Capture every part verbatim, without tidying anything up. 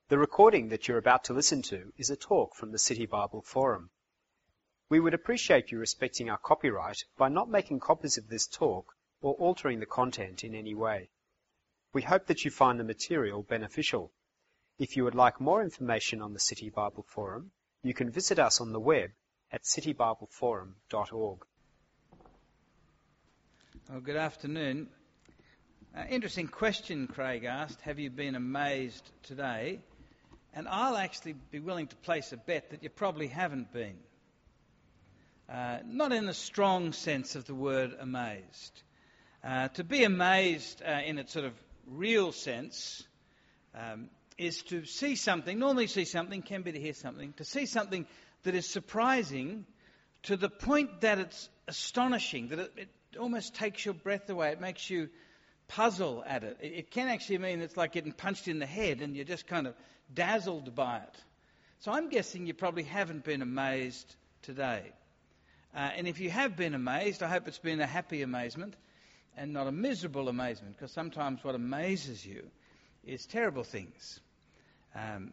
The recording that you're about to listen to is a talk from the City Bible Forum. We would appreciate you respecting our copyright by not making copies of this talk or altering the content in any way. We hope that you find the material beneficial. If you would like more information on the City Bible Forum, you can visit us on the web at city bible forum dot org. Well, good afternoon. Uh, interesting question, Craig asked. Have you been amazed today? And I'll actually be willing to place a bet that you probably haven't been. Uh, not in the strong sense of the word amazed. Uh, to be amazed uh, in its sort of real sense um, is to see something, normally see something, can be to hear something, to see something that is surprising to the point that it's astonishing, that it, it almost takes your breath away, it makes you puzzle at it. It, it can actually mean it's like getting punched in the head and you're just kind of dazzled by it. So I'm guessing you probably haven't been amazed today. Uh, and if you have been amazed, I hope it's been a happy amazement and not a miserable amazement, because sometimes what amazes you is terrible things. Um,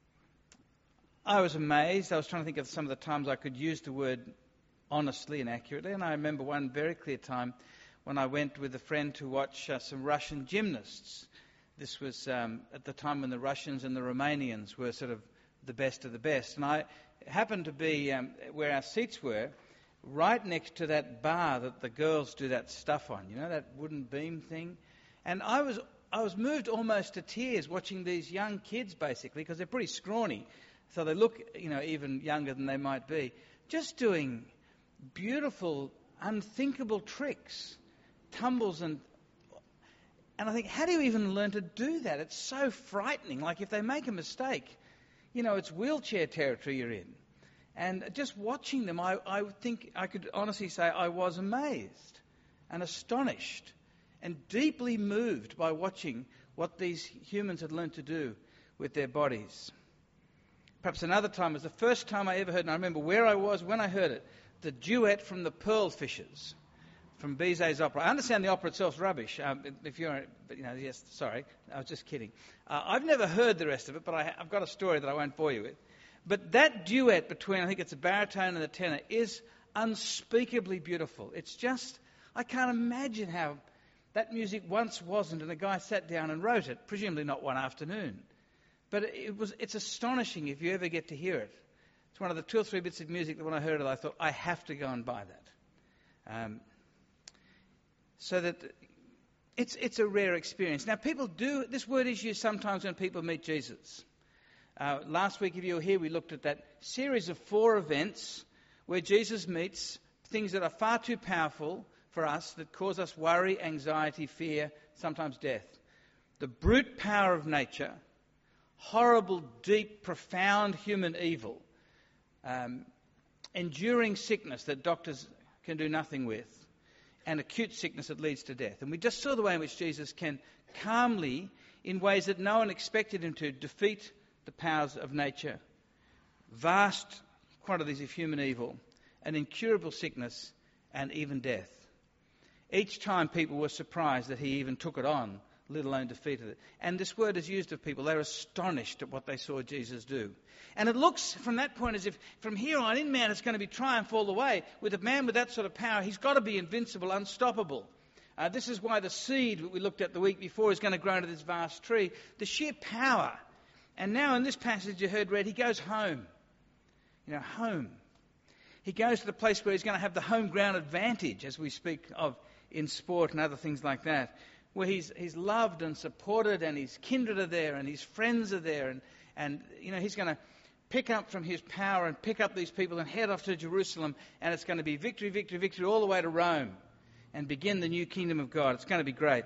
I was amazed. I was trying to think of some of the times I could use the word honestly and accurately, and I remember one very clear time when I went with a friend to watch uh, some Russian gymnasts. This was um, at the time when the Russians and the Romanians were sort of the best of the best. And I happened to be um, where our seats were, right next to that bar that the girls do that stuff on, you know, that wooden beam thing. And I was I was moved almost to tears watching these young kids, basically, because they're pretty scrawny. So they look, you know, even younger than they might be, just doing beautiful, unthinkable tricks, tumbles and... And I think, how do you even learn to do that? It's so frightening. Like, if they make a mistake, you know, it's wheelchair territory you're in. And just watching them, I, I think I could honestly say I was amazed and astonished and deeply moved by watching what these humans had learned to do with their bodies. Perhaps another time was the first time I ever heard, and I remember where I was when I heard it, the duet from the Pearl Fishers from Bizet's opera. I understand the opera itself's rubbish. Um, if you're, but you know, yes, sorry, I was just kidding. Uh, I've never heard the rest of it, but I, I've got a story that I won't bore you with. But that duet between, I think it's a baritone and a tenor, is unspeakably beautiful. It's just, I can't imagine how that music once wasn't, and a guy sat down and wrote it, presumably not one afternoon. But it was, it's astonishing if you ever get to hear it. It's one of the two or three bits of music that when I heard it, I thought, I have to go and buy that. Um, so that it's it's a rare experience. Now, people do, this word is used sometimes when people meet Jesus. Uh, last week, if you were here, we looked at that series of four events where Jesus meets things that are far too powerful for us, that cause us worry, anxiety, fear, sometimes death. The brute power of nature, horrible, deep, profound human evil, um, enduring sickness that doctors can do nothing with, and acute sickness that leads to death. And we just saw the way in which Jesus can calmly, in ways that no one expected him to, defeat the powers of nature, vast quantities of human evil, an incurable sickness, and even death. Each time people were surprised that he even took it on, let alone defeated it. And this word is used of people. They're astonished at what they saw Jesus do. And it looks from that point as if from here on in, man, it's going to be triumph all the way. With a man with that sort of power, he's got to be invincible, unstoppable. Uh, this is why the seed that we looked at the week before is going to grow into this vast tree. The sheer power. And now in this passage you heard read, he goes home. You know, home. He goes to the place where he's going to have the home ground advantage, as we speak of in sport and other things like that, where he's he's loved and supported, and his kindred are there, and his friends are there, and, and you know, he's going to pick up from his power and pick up these people and head off to Jerusalem, and it's going to be victory, victory, victory all the way to Rome and begin the new kingdom of God. It's going to be great.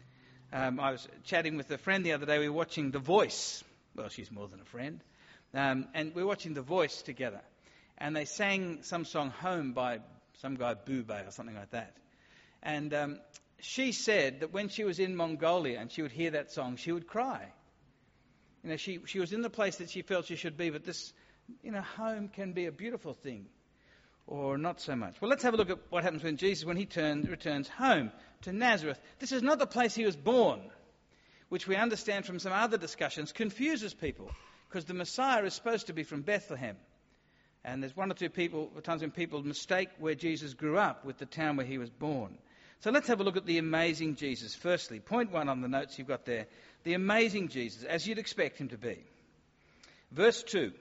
Um, I was chatting with a friend the other day. We were watching The Voice. Well, she's more than a friend. Um, and we were watching The Voice together. And they sang some song, Home, by some guy, Bube or something like that. And um, she said that when she was in Mongolia and she would hear that song, she would cry. You know, she, she was in the place that she felt she should be, but this, you know, home can be a beautiful thing, or not so much. Well, let's have a look at what happens when Jesus, when he turns, returns home to Nazareth. This is not the place he was born. which we understand from some other discussions, confuses people, because the Messiah is supposed to be from Bethlehem. And there's one or two people, times when people mistake where Jesus grew up with the town where he was born. So let's have a look at the amazing Jesus. Firstly, point one on the notes you've got there. The amazing Jesus, as you'd expect him to be. Verse two.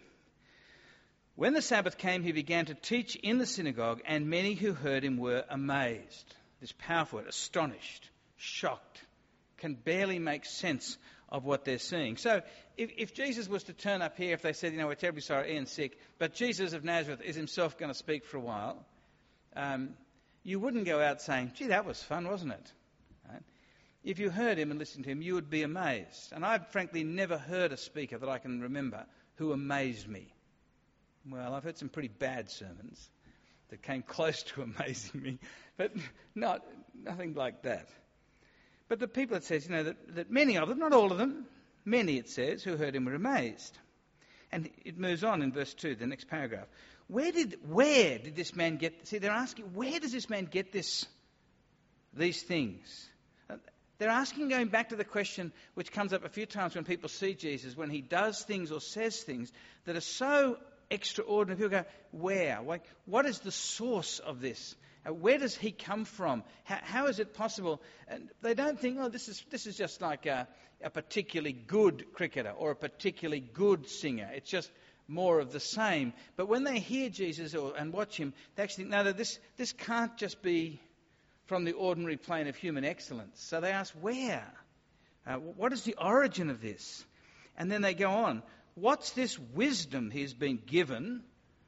When the Sabbath came, he began to teach in the synagogue, and many who heard him were amazed. This powerful word, astonished, shocked, can barely make sense of what they're seeing. So if, if Jesus was to turn up here, if they said, you know, we're terribly sorry, Ian's sick, but Jesus of Nazareth is himself going to speak for a while, um, you wouldn't go out saying, gee, that was fun, wasn't it? Right? If you heard him and listened to him, you would be amazed. And I've frankly never heard a speaker that I can remember who amazed me. Well, I've heard some pretty bad sermons that came close to amazing me, but not nothing like that. But the people, it says, you know, that, that many of them, not all of them, many, it says, who heard him were amazed. And it moves on in verse two, the next paragraph. Where did where did this man get... See, they're asking, where does this man get this, these things? They're asking, going back to the question which comes up a few times when people see Jesus, when he does things or says things that are so extraordinary. People go, where? Like, what is the source of this? Uh, where does he come from? How, how is it possible? And they don't think, oh, this is this is just like a, a particularly good cricketer or a particularly good singer. It's just more of the same. But when they hear Jesus or, and watch him, they actually think, no, no, this this can't just be from the ordinary plane of human excellence. So they ask, where? Uh, what is the origin of this? And then they go on. What's this wisdom he's been given?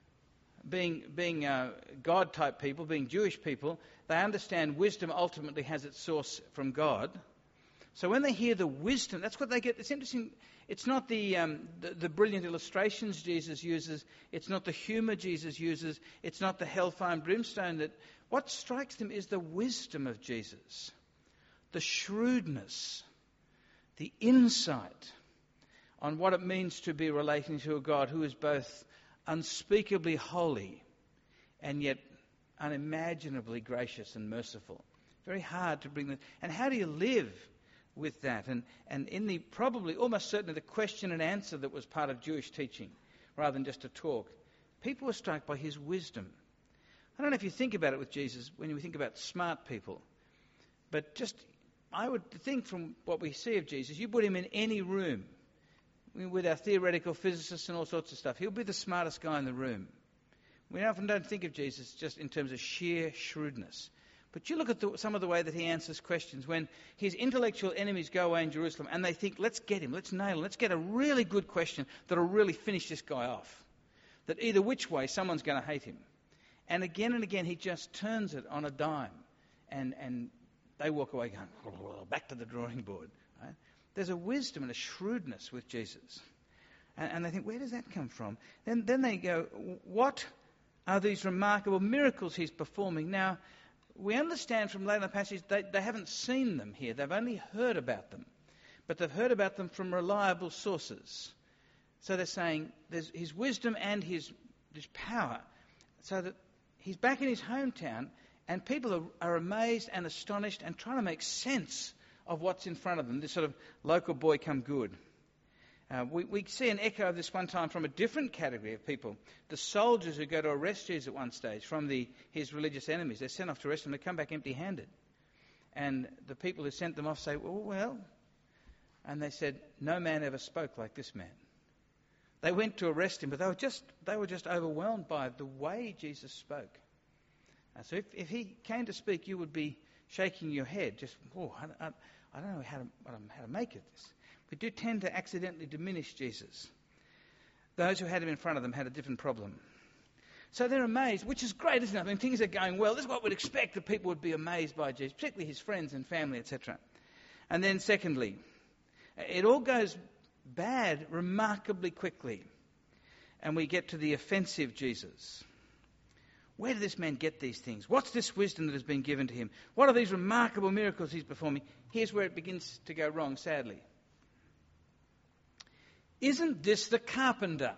Being, being uh, God-type people, being Jewish people, they understand wisdom ultimately has its source from God. So when they hear the wisdom, that's what they get. It's interesting. It's not the, um, the, the brilliant illustrations Jesus uses. It's not the humour Jesus uses. It's not the hellfire and brimstone. That what strikes them is the wisdom of Jesus, the shrewdness, the insight on what it means to be relating to a God who is both unspeakably holy and yet unimaginably gracious and merciful. Very hard to bring that. And how do you live with that? And, and in the probably, almost certainly, the question and answer that was part of Jewish teaching, rather than just a talk, people were struck by his wisdom. I don't know if you think about it with Jesus, when we think about smart people, but just, I would think from what we see of Jesus, you put him in any room, with our theoretical physicists and all sorts of stuff, he'll be the smartest guy in the room. We often don't think of Jesus just in terms of sheer shrewdness. But you look at the, some of the way that he answers questions. When his intellectual enemies go away in Jerusalem and they think, let's get him, let's nail him, let's get a really good question that'll really finish this guy off. That either which way, someone's going to hate him. And again and again, he just turns it on a dime. And, and they walk away going, back to the drawing board. Right? There's a wisdom and a shrewdness with Jesus. And, and they think, where does that come from? Then, then they go, what are these remarkable miracles he's performing? Now, we understand from later passages they, they haven't seen them here. They've only heard about them. But they've heard about them from reliable sources. So they're saying there's his wisdom and his, his power. So that he's back in his hometown and people are, are amazed and astonished and trying to make sense of what's in front of them, this sort of local boy come good. Uh, we, we see an echo of this one time from a different category of people. The soldiers who go to arrest Jesus at one stage from the, his religious enemies. They're sent off to arrest him. They come back empty-handed. And the people who sent them off say, well, well. And they said, no man ever spoke like this man. They went to arrest him, but they were just, they were just overwhelmed by the way Jesus spoke. Uh, so if, if he came to speak, you would be shaking your head, just, oh, I, I, I don't know how to, how to make of this. We do tend to accidentally diminish Jesus. Those who had him in front of them had a different problem. So they're amazed, which is great, isn't it? I mean, things are going well. This is what we'd expect, that people would be amazed by Jesus, particularly his friends and family, et cetera. And then secondly, it all goes bad remarkably quickly. And we get to the offensive Jesus. Where did this man get these things? What's this wisdom that has been given to him? What are these remarkable miracles he's performing? Here's where it begins to go wrong, sadly. Isn't this the carpenter?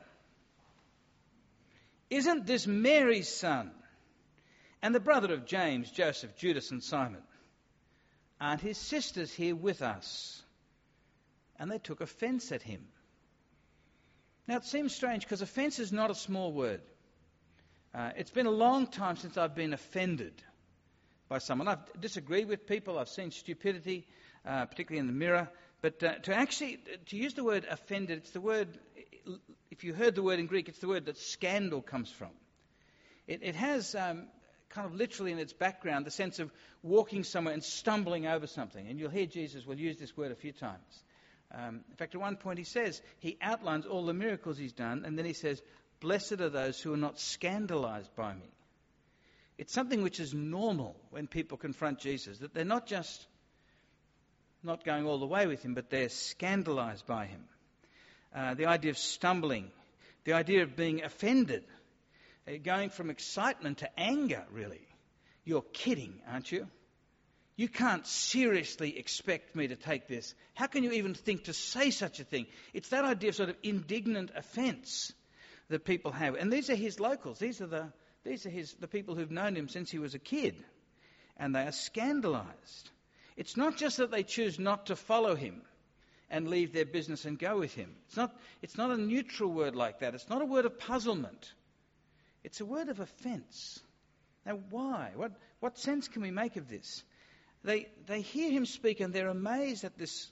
Isn't this Mary's son? And the brother of James, Joseph, Judas and Simon? Aren't his sisters here with us? and they took offence at him. Now it seems strange because offence is not a small word. Uh, it's been a long time since I've been offended by someone. I've disagreed with people, I've seen stupidity, uh, particularly in the mirror, but uh, to actually, to use the word offended, it's the word, if you heard the word in Greek, it's the word that scandal comes from. It, it has um, kind of literally in its background the sense of walking somewhere and stumbling over something, and you'll hear Jesus will use this word a few times. Um, in fact, at one point he says, he outlines all the miracles he's done, and then he says, blessed are those who are not scandalized by me. It's something which is normal when people confront Jesus, that they're not just not going all the way with him, but they're scandalized by him. Uh, the idea of stumbling, the idea of being offended, uh, going from excitement to anger, really. You're kidding, aren't you? You can't seriously expect me to take this. How can you even think to say such a thing? It's that idea of sort of indignant offence that people have. And these are his locals. These are the these are his the people who've known him since he was a kid. And they are scandalised. It's not just that they choose not to follow him and leave their business and go with him. It's not it's not a neutral word like that. It's not a word of puzzlement. It's a word of offence. Now why? What what sense can we make of this? They they hear him speak and they're amazed at this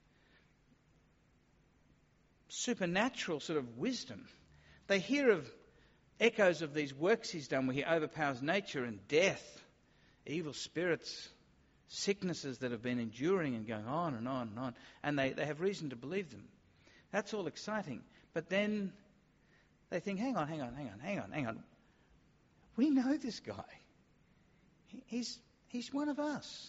supernatural sort of wisdom. They hear of echoes of these works he's done where he overpowers nature and death, evil spirits, sicknesses that have been enduring and going on and on and on. And they, they have reason to believe them. That's all exciting. But then they think, hang on, hang on, hang on, hang on, hang on. We know this guy. He, he's, he's one of us.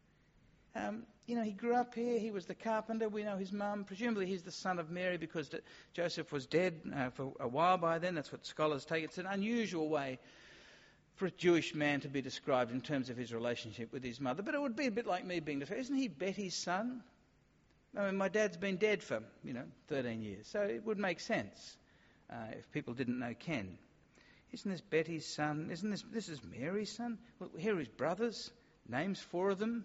Um, you know, he grew up here, he was the carpenter, we know his mum, presumably he's the son of Mary because D- Joseph was dead uh, for a while by then, that's what scholars take. It's an unusual way for a Jewish man to be described in terms of his relationship with his mother, but it would be a bit like me being described. Isn't he Betty's son? I mean, my dad's been dead for, you know, thirteen years, so it would make sense uh, if people didn't know Ken. Isn't this Betty's son? Isn't this, this is Mary's son? Well, here are his brothers, names four of them.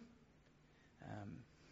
Um,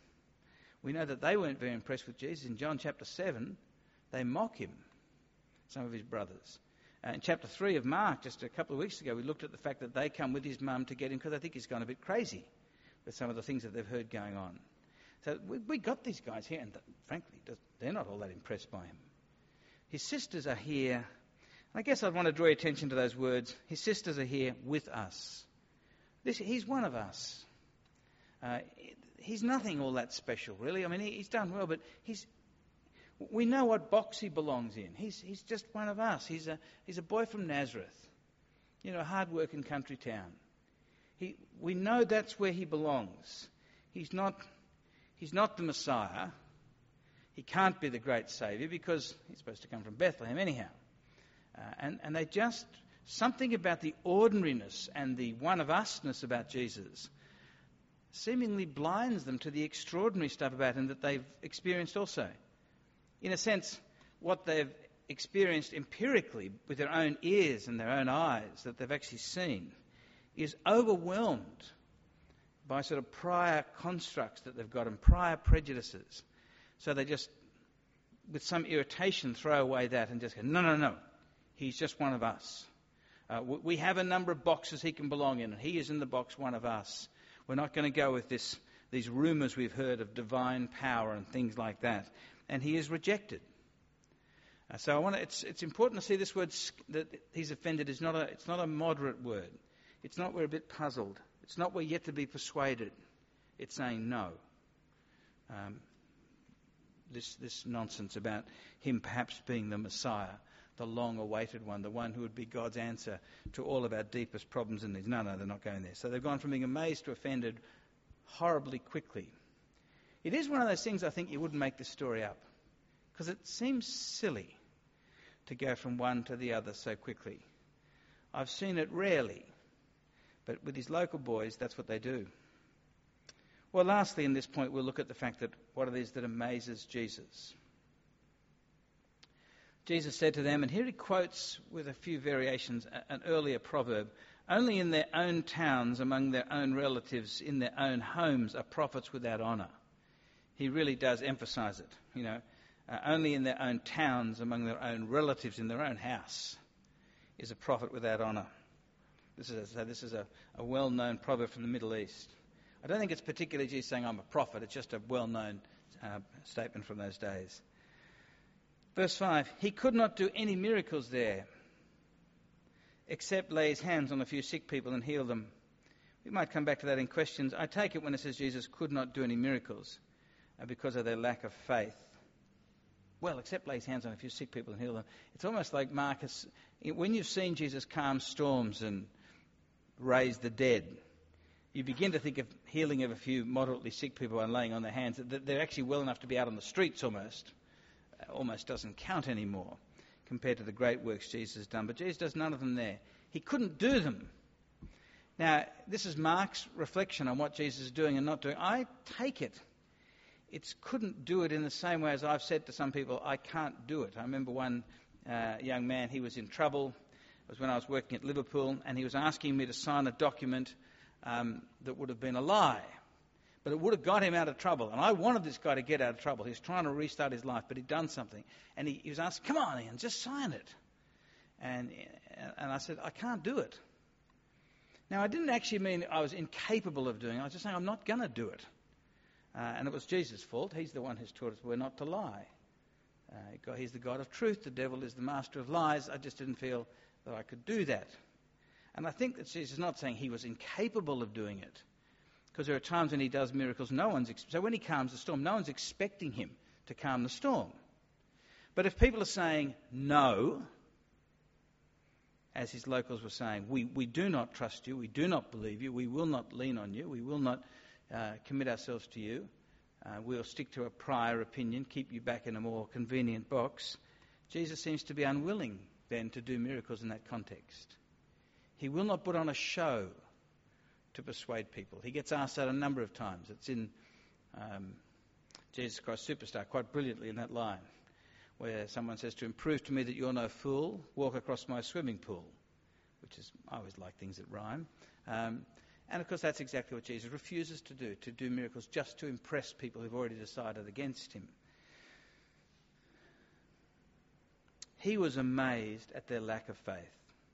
we know that they weren't very impressed with Jesus. In John chapter seven, they mock him, some of his brothers. Uh, in chapter three of Mark, just a couple of weeks ago, we looked at the fact that they come with his mum to get him because they think he's gone a bit crazy with some of the things that they've heard going on. So we, we got these guys here, and frankly, they're not all that impressed by him. His sisters are here. I guess I'd want to draw your attention to those words. His sisters are here with us. This, he's one of us. Uh, he's nothing all that special, really. I mean, he, he's done well, but he's. We know what box he belongs in. He's he's just one of us. He's a he's a boy from Nazareth, you know, a hard-working country town. He we know that's where he belongs. He's not he's not the Messiah. He can't be the great Saviour because he's supposed to come from Bethlehem anyhow. Uh, and and they just something about the ordinariness and the one-of-usness about Jesus seemingly blinds them to the extraordinary stuff about him that they've experienced also. In a sense, what they've experienced empirically with their own ears and their own eyes that they've actually seen is overwhelmed by sort of prior constructs that they've got and prior prejudices. So they just, with some irritation, throw away that and just go, no, no, no, he's just one of us. Uh, we have a number of boxes he can belong in, and he is in the box one of us. We're not going to go with this, these rumours we've heard of divine power and things like that. And he is rejected. Uh, so I want to, it's it's important to see this word that he's offended is not a it's not a moderate word. It's not we're a bit puzzled. It's not we're yet to be persuaded. It's saying no. Um, this this nonsense about him perhaps being the Messiah, the long-awaited one, the one who would be God's answer to all of our deepest problems in these. No, no, they're not going there. So they've gone from being amazed to offended horribly quickly. It is one of those things I think you wouldn't make this story up, because it seems silly to go from one to the other so quickly. I've seen it rarely, but with these local boys, that's what they do. Well, lastly, in this point, we'll look at the fact that what it is that amazes Jesus. Jesus said to them, and here he quotes with a few variations an earlier proverb, only in their own towns, among their own relatives, in their own homes, are prophets without honour. he really does emphasise it. You know, uh, only in their own towns, among their own relatives, in their own house, is a prophet without honour. This is a, so this is a, a well-known proverb from the Middle East. I don't think it's particularly Jesus saying I'm a prophet. It's just a well-known uh, statement from those days. Verse five, he could not do any miracles there except lay his hands on a few sick people and heal them. We might come back to that in questions. I take it when it says Jesus could not do any miracles uh, because of their lack of faith. Well, except lay his hands on a few sick people and heal them. It's almost like Marcus, when you've seen Jesus calm storms and raise the dead, you begin to think of healing of a few moderately sick people and laying on their hands. That they're actually well enough to be out on the streets almost. Almost doesn't count anymore compared to the great works Jesus has done. But Jesus does none of them there. He couldn't do them. Now, this is Mark's reflection on what Jesus is doing and not doing. I take it. It couldn't do it in the same way as I've said to some people, I can't do it. I remember one uh, young man, he was in trouble. It was when I was working at Liverpool, and he was asking me to sign a document um, that would have been a lie. But it would have got him out of trouble. And I wanted this guy to get out of trouble. He was trying to restart his life, but he'd done something. And he, he was asking, come on, Ian, just sign it. And, and I said, I can't do it. Now, I didn't actually mean I was incapable of doing it. I was just saying I'm not going to do it. Uh, and it was Jesus' fault. He's the one who's taught us we're not to lie. Uh, God, he's the God of truth. The devil is the master of lies. I just didn't feel that I could do that. And I think that Jesus is not saying he was incapable of doing it. Because there are times when he does miracles, no one's ex- so when he calms the storm, no one's expecting him to calm the storm. But if people are saying no, as his locals were saying, we, we do not trust you, we do not believe you, we will not lean on you, we will not uh, commit ourselves to you, uh, we'll stick to a prior opinion, keep you back in a more convenient box, Jesus seems to be unwilling then to do miracles in that context. He will not put on a show to persuade people. He gets asked that a number of times. It's in um, Jesus Christ Superstar quite brilliantly in that line where someone says to him, prove to me that you're no fool, walk across my swimming pool, which is, I always like things that rhyme. Um, and of course that's exactly what Jesus refuses to do, to do miracles just to impress people who've already decided against him. He was amazed at their lack of faith.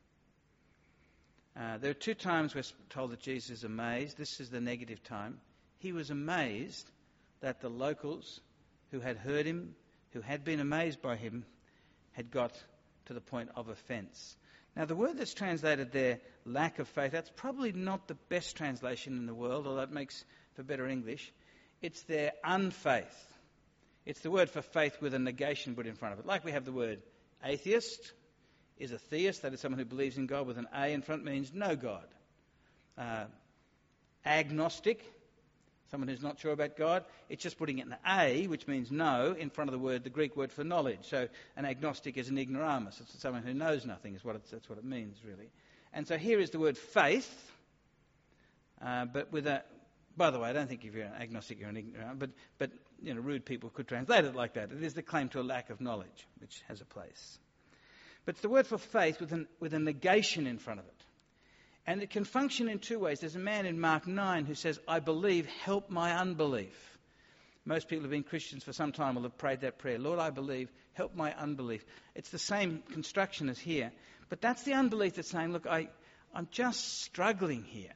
Uh, there are two times we're told that Jesus is amazed. This is the negative time. He was amazed that the locals who had heard him, who had been amazed by him, had got to the point of offence. Now, the word that's translated there, lack of faith, that's probably not the best translation in the world, although it makes for better English. It's their unfaith. It's the word for faith with a negation put in front of it. Like we have the word atheist is a theist, that is someone who believes in God with an A in front, means no God. Uh, agnostic, someone who's not sure about God, it's just putting an A, which means no, in front of the word, the Greek word for knowledge. So an agnostic is an ignoramus. It's someone who knows nothing, is what it's, that's what it means, really. And so here is the word faith, uh, but with a, by the way, I don't think if you're an agnostic, you're an ignoramus, but, but you know, rude people could translate it like that. It is the claim to a lack of knowledge, which has a place. But it's the word for faith with, an, with a negation in front of it. And it can function in two ways. There's a man in Mark nine who says, I believe, help my unbelief. Most people who have been Christians for some time will have prayed that prayer. Lord, I believe, help my unbelief. It's the same construction as here. But that's the unbelief that's saying, look, I, I'm just struggling here.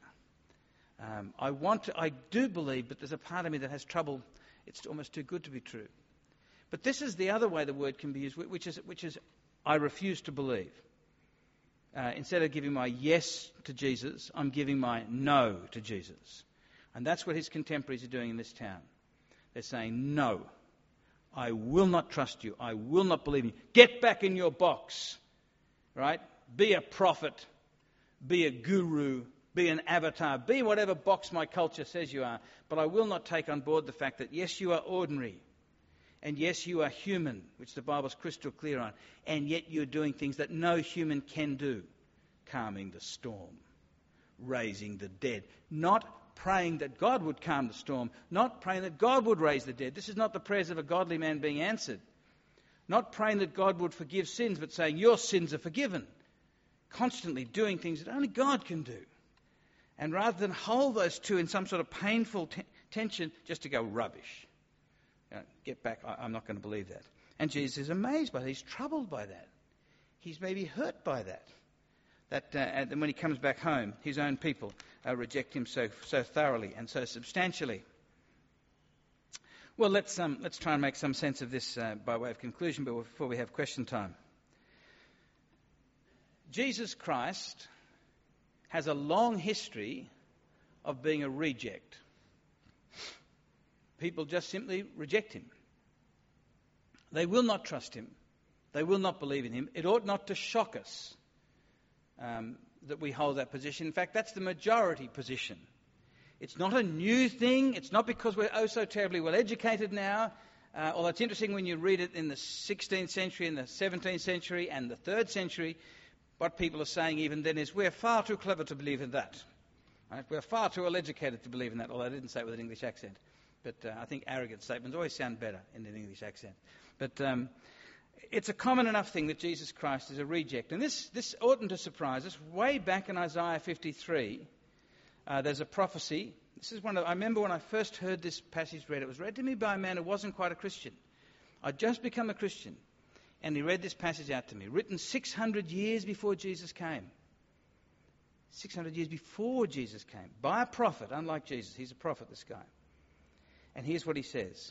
Um, I want to, I do believe, but there's a part of me that has trouble. It's almost too good to be true. But this is the other way the word can be used, which is, which is I refuse to believe. Uh, instead of giving my yes to Jesus, I'm giving my no to Jesus. And that's what his contemporaries are doing in this town. They're saying, no, I will not trust you. I will not believe you. Get back in your box, right? Be a prophet, be a guru, be an avatar, be whatever box my culture says you are. But I will not take on board the fact that, yes, you are ordinary. And yes, you are human, which the Bible's crystal clear on. And yet you're doing things that no human can do. Calming the storm, raising the dead. Not praying that God would calm the storm. Not praying that God would raise the dead. This is not the prayers of a godly man being answered. Not praying that God would forgive sins, but saying your sins are forgiven. Constantly doing things that only God can do. And rather than hold those two in some sort of painful t- tension, just to go rubbish. You know, get back, I, I'm not going to believe that. And Jesus is amazed by that. He's troubled by that. He's maybe hurt by that. That uh, and then when he comes back home, his own people uh, reject him so so thoroughly and so substantially. Well, let's um, let's try and make some sense of this uh, by way of conclusion, but before we have question time. Jesus Christ has a long history of being a reject. People just simply reject him. They will not trust him. They will not believe in him. It ought not to shock us um, that we hold that position. In fact, that's the majority position. It's not a new thing. It's not because we're oh so terribly well educated now. Uh, although it's interesting when you read it in the sixteenth century, in the seventeenth century, and the third century, what people are saying even then is we're far too clever to believe in that. Right? We're far too well educated to believe in that, although I didn't say it with an English accent. But uh, I think arrogant statements always sound better in an English accent. But um, it's a common enough thing that Jesus Christ is a reject. And this, this oughtn't to surprise us. Way back in Isaiah fifty-three, uh, there's a prophecy. This is one of, I remember when I first heard this passage read. It was read to me by a man who wasn't quite a Christian. I'd just become a Christian. And he read this passage out to me, written six hundred years before Jesus came. six hundred years before Jesus came, by a prophet, unlike Jesus. He's a prophet, this guy. And here's what he says.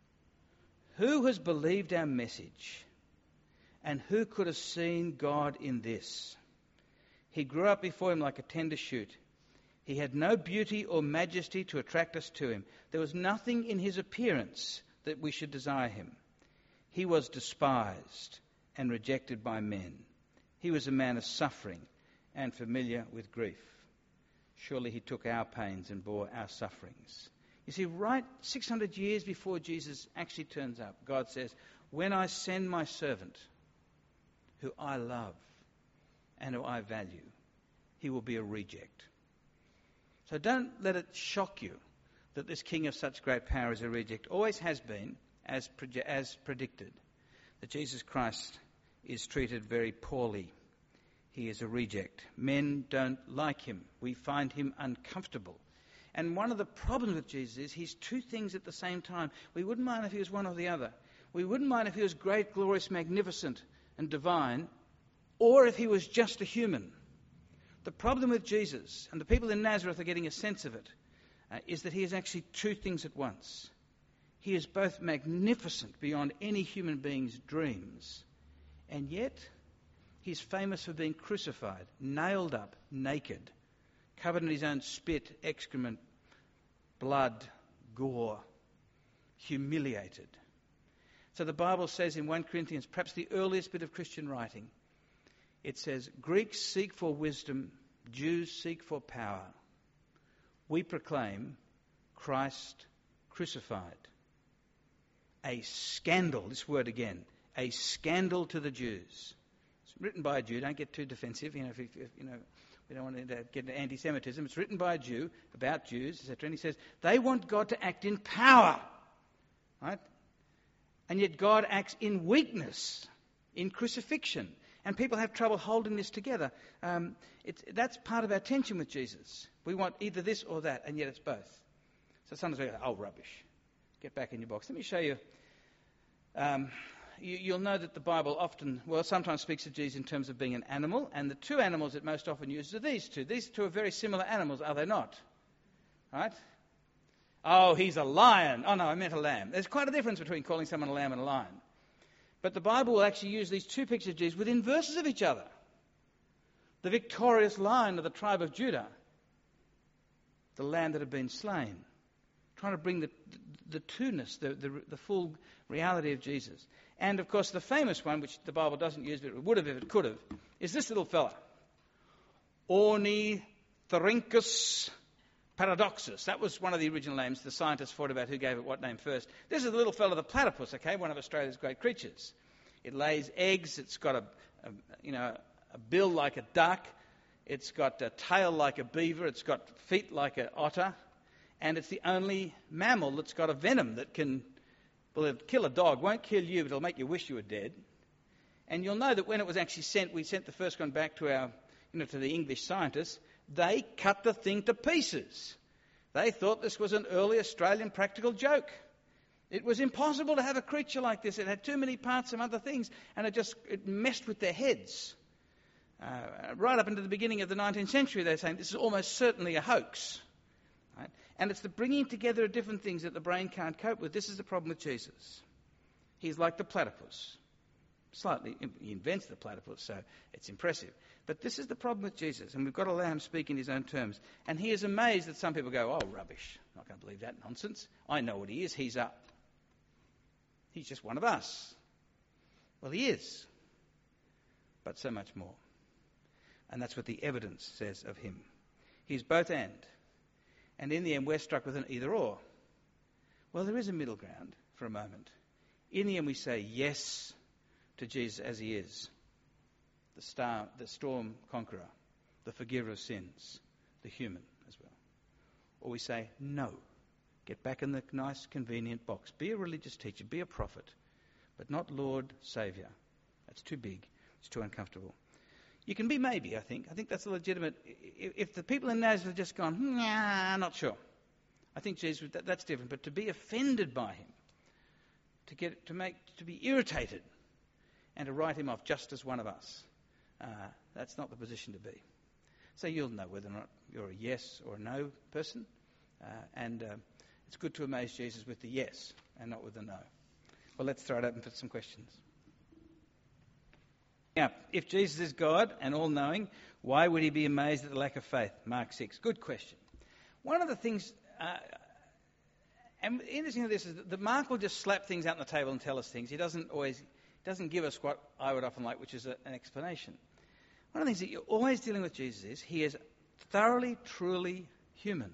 Who has believed our message? And who could have seen God in this? He grew up before him like a tender shoot. He had no beauty or majesty to attract us to him. There was nothing in his appearance that we should desire him. He was despised and rejected by men. He was a man of suffering and familiar with grief. Surely he took our pains and bore our sufferings. You see, right six hundred years before Jesus actually turns up, God says, when I send my servant, who I love and who I value, he will be a reject. So don't let it shock you that this king of such great power is a reject. Always has been, as, as predicted, that Jesus Christ is treated very poorly. He is a reject. Men don't like him. We find him uncomfortable. And one of the problems with Jesus is he's two things at the same time. We wouldn't mind if he was one or the other. We wouldn't mind if he was great, glorious, magnificent, and divine, or if he was just a human. The problem with Jesus, and the people in Nazareth are getting a sense of it, uh, is that he is actually two things at once. He is both magnificent beyond any human being's dreams, and yet he's famous for being crucified, nailed up, naked, covered in his own spit, excrement, blood, gore, humiliated. So the Bible says in First Corinthians, perhaps the earliest bit of Christian writing, it says, Greeks seek for wisdom, Jews seek for power. We proclaim Christ crucified. A scandal, this word again, a scandal to the Jews. It's written by a Jew. Don't get too defensive. You know, if, if, you know, we don't want to get into anti-Semitism. It's written by a Jew about Jews, et cetera. And he says they want God to act in power, right? And yet God acts in weakness, in crucifixion. And people have trouble holding this together. Um, it's, that's part of our tension with Jesus. We want either this or that, and yet it's both. So sometimes we go, oh, rubbish. Get back in your box. Let me show you. Um, you you'll know that the Bible often, well, sometimes speaks of Jesus in terms of being an animal, and the two animals it most often uses are these two. These two are very similar animals, are they not? Right? Oh, he's a lion. Oh, no, I meant a lamb. There's quite a difference between calling someone a lamb and a lion. But the Bible will actually use these two pictures of Jesus within verses of each other. The victorious lion of the tribe of Judah, the lamb that had been slain. Trying to bring the the two-ness, the, the, the full reality of Jesus. And, of course, the famous one, which the Bible doesn't use, but it would have if it could have, is this little fella. Ornithorhynchus paradoxus. That was one of the original names. The scientists fought about who gave it what name first. This is the little fella, the platypus, okay, one of Australia's great creatures. It lays eggs. It's got a, a you know, a bill like a duck. It's got a tail like a beaver. It's got feet like an otter. And it's the only mammal that's got a venom that can, well, it'll kill a dog. Won't kill you, but it'll make you wish you were dead. And you'll know that when it was actually sent, we sent the first one back to our, you know, to the English scientists. They cut the thing to pieces. They thought this was an early Australian practical joke. It was impossible to have a creature like this. It had too many parts and other things, and it just it messed with their heads. Uh, right up into the beginning of the nineteenth century, they're saying this is almost certainly a hoax. Right? And it's the bringing together of different things that the brain can't cope with. This is the problem with Jesus. He's like the platypus. Slightly, he invents the platypus, so it's impressive. But this is the problem with Jesus, and we've got to allow him to speak in his own terms. And he is amazed that some people go, oh, rubbish. I'm not going to believe that nonsense. I know what he is. He's up. He's just one of us. Well, he is. But so much more. And that's what the evidence says of him. He's both and. And in the end, we're struck with an either or. Well, there is a middle ground for a moment. In the end, we say yes to Jesus as he is. The star, the storm conqueror, the forgiver of sins, the human as well. Or we say no. Get back in the nice, convenient box. Be a religious teacher. Be a prophet. But not Lord, Saviour. That's too big. It's too uncomfortable. You can be maybe, I think. I think that's a legitimate... If the people in Nazareth have just gone, nah, not sure. I think Jesus, that, that's different. But to be offended by him, to get to make to be irritated, and to write him off just as one of us, uh, that's not the position to be. So you'll know whether or not you're a yes or a no person. Uh, and uh, it's good to amaze Jesus with the yes and not with the no. Well, let's throw it open for some questions. Now, if Jesus is God and all-knowing, why would he be amazed at the lack of faith? Mark six. Good question. One of the things, uh, and interesting of this is that Mark will just slap things out on the table and tell us things. He doesn't always, doesn't give us what I would often like, which is a, an explanation. One of the things that you're always dealing with Jesus is he is thoroughly, truly human.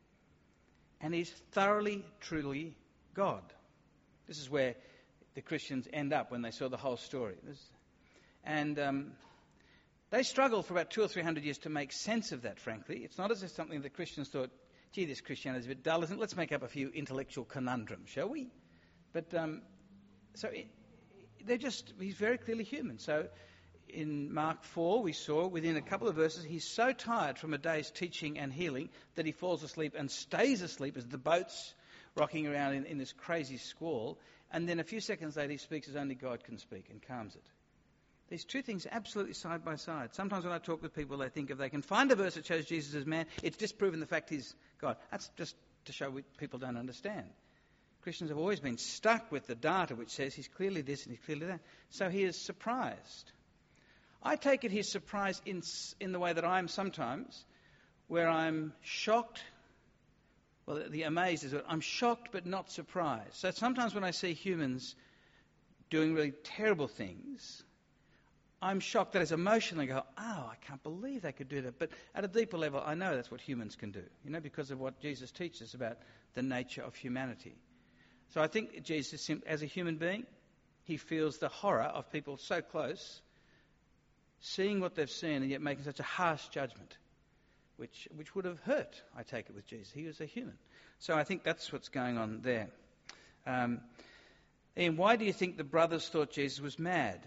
And he's thoroughly, truly God. This is where the Christians end up when they saw the whole story. This, And um, they struggled for about two or three hundred years to make sense of that, frankly. It's not as if something the Christians thought, gee, this Christianity is a bit dull, isn't it? Let's make up a few intellectual conundrums, shall we? But, um, so it, they're just, he's very clearly human. So in Mark four, we saw within a couple of verses, he's so tired from a day's teaching and healing that he falls asleep and stays asleep as the boat's rocking around in, in this crazy squall. And then a few seconds later, he speaks as only God can speak and calms it. These two things are absolutely side by side. Sometimes when I talk with people, they think if they can find a verse that shows Jesus as man, it's disproven the fact he's God. That's just to show we, people don't understand. Christians have always been stuck with the data which says he's clearly this and he's clearly that. So he is surprised. I take it he's surprised in, in the way that I am sometimes, where I'm shocked. Well, the amazed is that I'm shocked but not surprised. So sometimes when I see humans doing really terrible things, I'm shocked that as emotionally go, oh, I can't believe they could do that. But at a deeper level, I know that's what humans can do, you know, because of what Jesus teaches about the nature of humanity. So I think Jesus, as a human being, he feels the horror of people so close, seeing what they've seen and yet making such a harsh judgment, which which would have hurt, I take it, with Jesus. He was a human. So I think that's what's going on there. Um, Ian, why do you think the brothers thought Jesus was mad?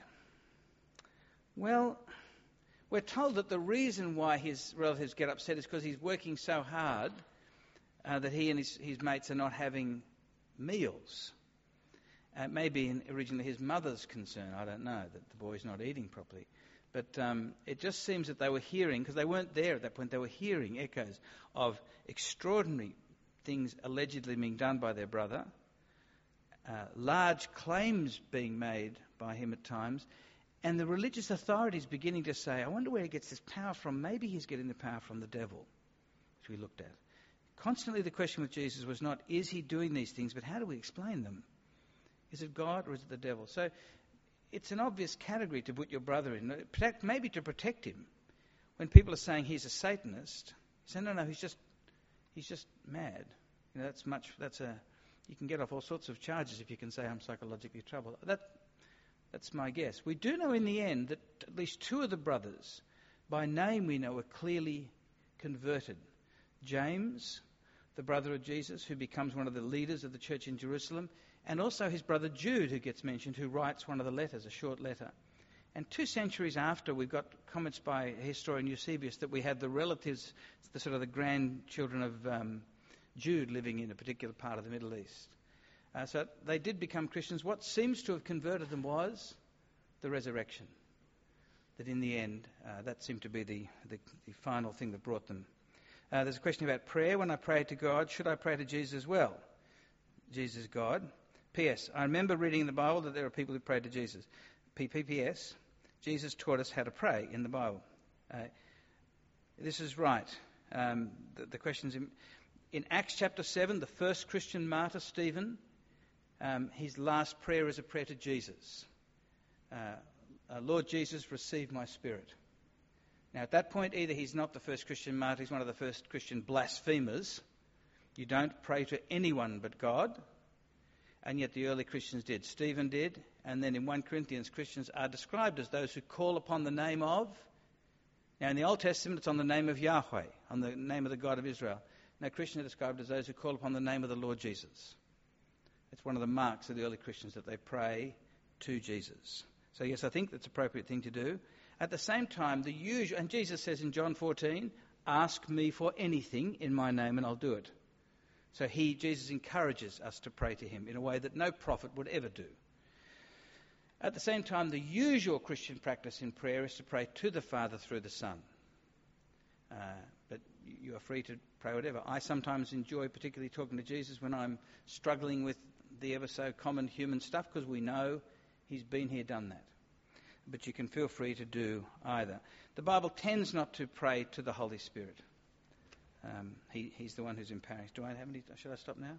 Well, we're told that the reason why his relatives get upset is because he's working so hard uh, that he and his, his mates are not having meals. Uh, maybe in, originally his mother's concern, I don't know, that the boy's not eating properly. But um, it just seems that they were hearing, because they weren't there at that point, they were hearing echoes of extraordinary things allegedly being done by their brother, uh, large claims being made by him at times, and the religious authorities beginning to say, I wonder where he gets this power from. Maybe he's getting the power from the devil, which we looked at. Constantly the question with Jesus was not, is he doing these things, but how do we explain them? Is it God or is it the devil? So it's an obvious category to put your brother in, maybe to protect him. When people are saying he's a Satanist, you say, no, no, he's just he's just mad. You know, that's much, that's a, you can get off all sorts of charges if you can say I'm psychologically troubled. That, that's my guess. We do know in the end that at least two of the brothers, by name we know, are clearly converted. James, the brother of Jesus, who becomes one of the leaders of the church in Jerusalem, and also his brother Jude, who gets mentioned, who writes one of the letters, a short letter. And two centuries after, we've got comments by historian Eusebius that we had the relatives, the sort of the grandchildren of um, Jude living in a particular part of the Middle East. Uh, so they did become Christians. What seems to have converted them was the resurrection. That in the end, uh, that seemed to be the, the, the final thing that brought them. Uh, there's a question about prayer. When I pray to God, should I pray to Jesus as well? Jesus, God. P S. I remember reading in the Bible that there are people who pray to Jesus. P P S. Jesus taught us how to pray in the Bible. Uh, this is right. Um, the, the questions in, in Acts chapter seven, the first Christian martyr, Stephen, um, his last prayer is a prayer to Jesus. Uh, uh, Lord Jesus, receive my spirit. Now, at that point, either he's not the first Christian martyr, he's one of the first Christian blasphemers. You don't pray to anyone but God. And yet the early Christians did. Stephen did. And then in First Corinthians, Christians are described as those who call upon the name of... Now, in the Old Testament, it's on the name of Yahweh, on the name of the God of Israel. Now, Christians are described as those who call upon the name of the Lord Jesus. It's one of the marks of the early Christians that they pray to Jesus. So, yes, I think that's an appropriate thing to do. At the same time, the usual... And Jesus says in John fourteen, ask me for anything in my name and I'll do it. So he, Jesus, encourages us to pray to him in a way that no prophet would ever do. At the same time, the usual Christian practice in prayer is to pray to the Father through the Son. Uh, but you are free to pray whatever. I sometimes enjoy particularly talking to Jesus when I'm struggling with the ever so common human stuff, because we know he's been here, done that. But you can feel free to do either. The Bible tends not to pray to the Holy Spirit. Um, he, he's the one who's empowering. Do I have any? Should I stop now?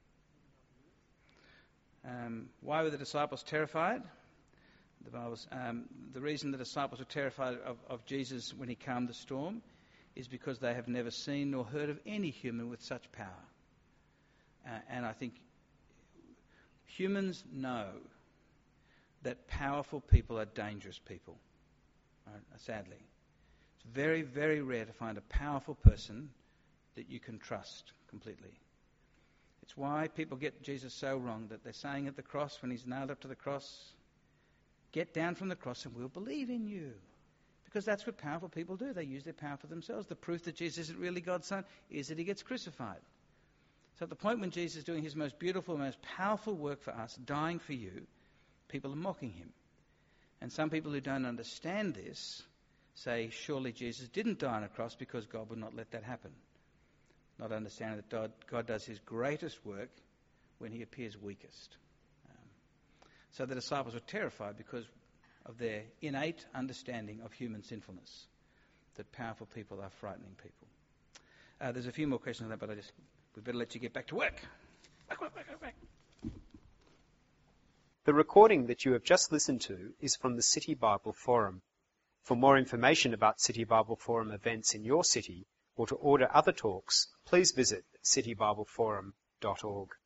Um, why were the disciples terrified? The Bible's, um, the reason the disciples were terrified of, of Jesus when he calmed the storm is because they have never seen nor heard of any human with such power. Uh, and I think humans know that powerful people are dangerous people, right? Sadly. It's very, very rare to find a powerful person that you can trust completely. It's why people get Jesus so wrong, that they're saying at the cross, when he's nailed up to the cross, get down from the cross and we'll believe in you. Because that's what powerful people do. They use their power for themselves. The proof that Jesus isn't really God's son is that he gets crucified. So at the point when Jesus is doing his most beautiful, most powerful work for us, dying for you, people are mocking him. And some people who don't understand this say, surely Jesus didn't die on a cross because God would not let that happen. Not understanding that God, God does his greatest work when he appears weakest. Um, so the disciples were terrified because of their innate understanding of human sinfulness, that powerful people are frightening people. Uh, there's a few more questions on that, but I just we better let you get back to work. Back, back, back, back. The recording that you have just listened to is from the City Bible Forum. For more information about City Bible Forum events in your city, or to order other talks, please visit city bible forum dot org.